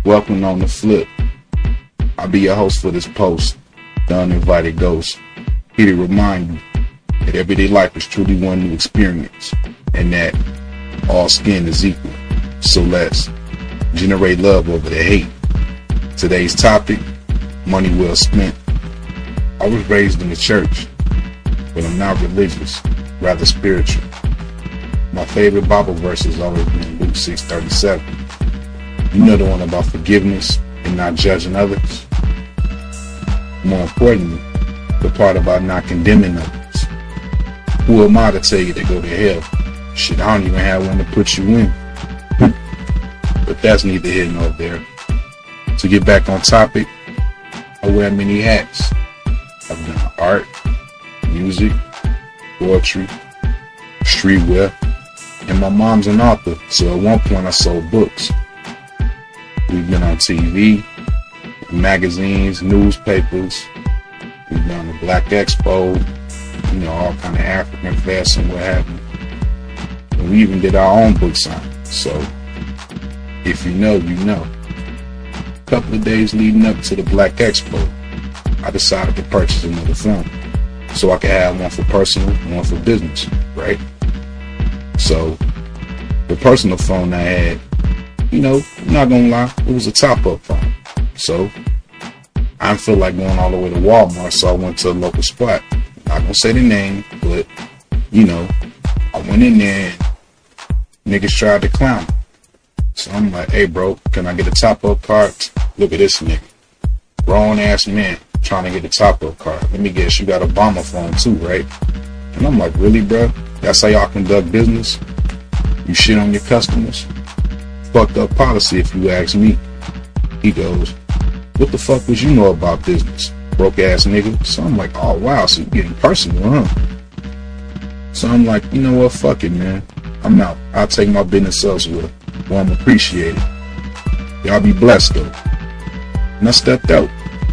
Welcome on the flip. I'll be your host for this post, the uninvited ghost, here to remind you that everyday life is truly one new experience and that all skin is equal. So let's generate love over the hate. Today's topic, money well spent. I was raised in the church, but I'm not religious, rather spiritual. My favorite Bible verse has always been Luke 6:37. You know, the one about forgiveness and not judging others. More importantly, the part about not condemning others. Who am I to tell you to go to hell? Shit, I don't even have one to put you in. But that's neither here nor there. To get back on topic, I wear many hats. I've done art, music, poetry, streetwear, and my mom's an author, so at one point I sold books. We've been on TV, magazines, newspapers. We've been on the Black Expo, all kind of African fests and what have you. And we even did our own book signing. So, if you know, you know. A couple of days leading up to the Black Expo, I decided to purchase another phone so I could have one for personal and one for business, right? So, the personal phone I had, I'm not gonna lie, it was a top-up phone. So, I didn't feel like going all the way to Walmart, so I went to a local spot. Not gonna say the name, but, I went in there and niggas tried to clown me. So I'm like, hey bro, can I get a top-up card? Look at this nigga. Grown-ass man trying to get a top-up card. Let me guess, you got a bomber phone too, right? And I'm like, really, bro? That's how y'all conduct business? You shit on your customers? Fucked up policy if you ask me. He goes, what the fuck would you know about business, broke ass nigga? So I'm like, oh wow, so you getting personal, huh? So I'm like, you know what, fuck it, man. I'm out. I'll take my business elsewhere. Well, I'm appreciated. Y'all be blessed though. And I stepped out.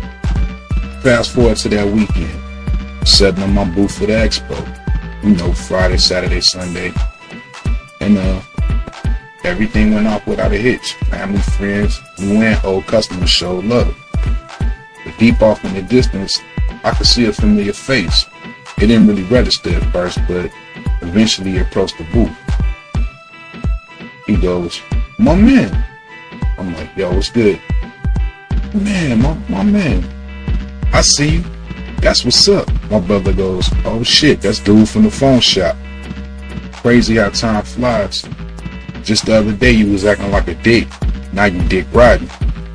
Fast forward to that weekend, setting up my booth for the expo. Friday, Saturday, Sunday. And everything went off without a hitch. Family, friends, new and old customers showed love. But deep off in the distance, I could see a familiar face. It didn't really register at first, but eventually he approached the booth. He goes, my man. I'm like, yo, what's good? Man, my man. I see you. That's what's up. My brother goes, oh shit, that's dude from the phone shop. Crazy how time flies. Just the other day you was acting like a dick. Now you dick riding.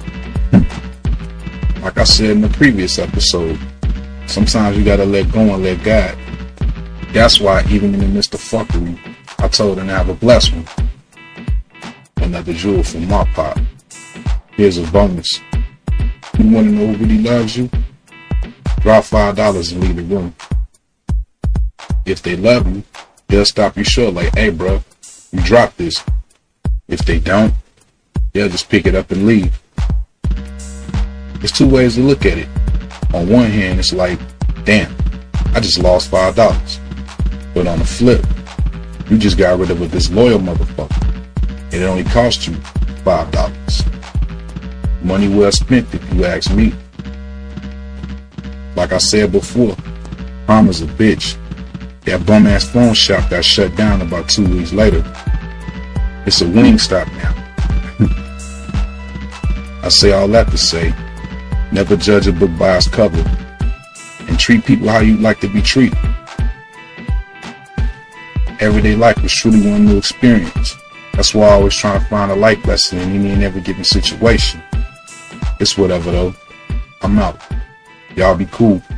Like I said in the previous episode, sometimes you gotta let go and let God. That's why even in the midst of fuckery, I told him to have a blessed one. Another jewel from my pop. Here's a bonus. You wanna know who really loves you? Drop $5 and leave the room. If they love you, they'll stop you short like, hey bro, you dropped this. If they don't, they'll just pick it up and leave. There's two ways to look at it. On one hand, it's like, damn, I just lost $5. But on the flip, you just got rid of a disloyal motherfucker. And it only cost you $5. Money well spent if you ask me. Like I said before, karma's a bitch. That bum ass phone shop got shut down about 2 weeks later. It's a Wingstop now. I say all that to say, never judge a book by its cover, and treat people how you'd like to be treated. Everyday life is truly one new experience. That's why I always try to find a life lesson in any and every given situation. It's whatever though. I'm out. Y'all be cool.